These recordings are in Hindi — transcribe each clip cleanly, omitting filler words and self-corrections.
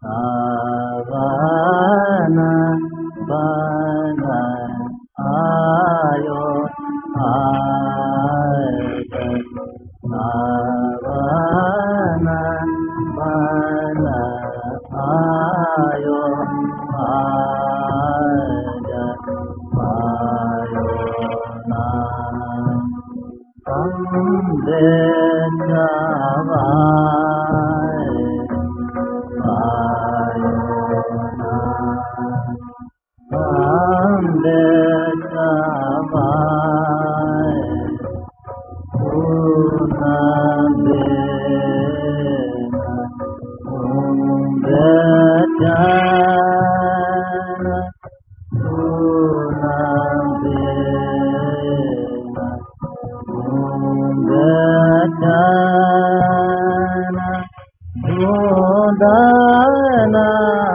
सावन बन आयो आज सावन बन आयो आज आयो ना दाना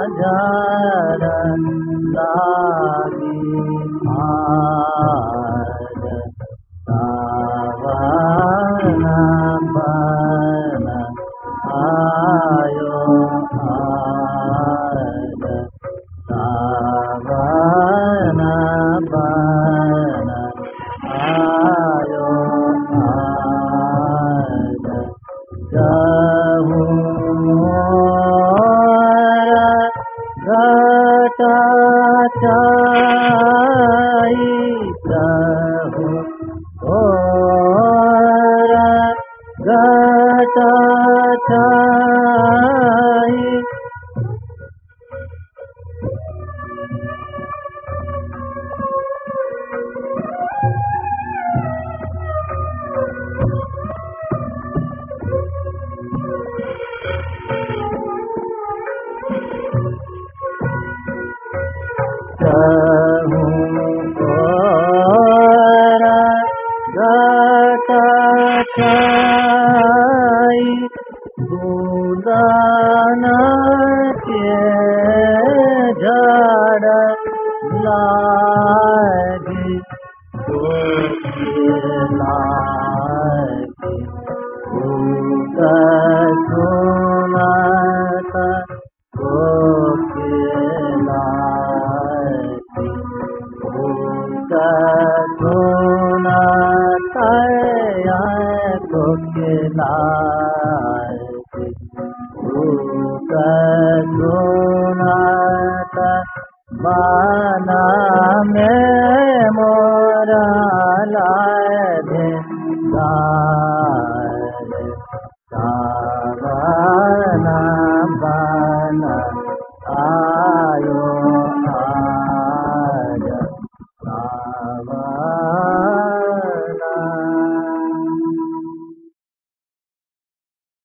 जारन लागी आज सावन बन आयो आज सावन बन आयो आज घटाचाई प्रभु और घटाचाई घटाचाई बुदाना के झाड़ लागी लागी सुनाता सुनाता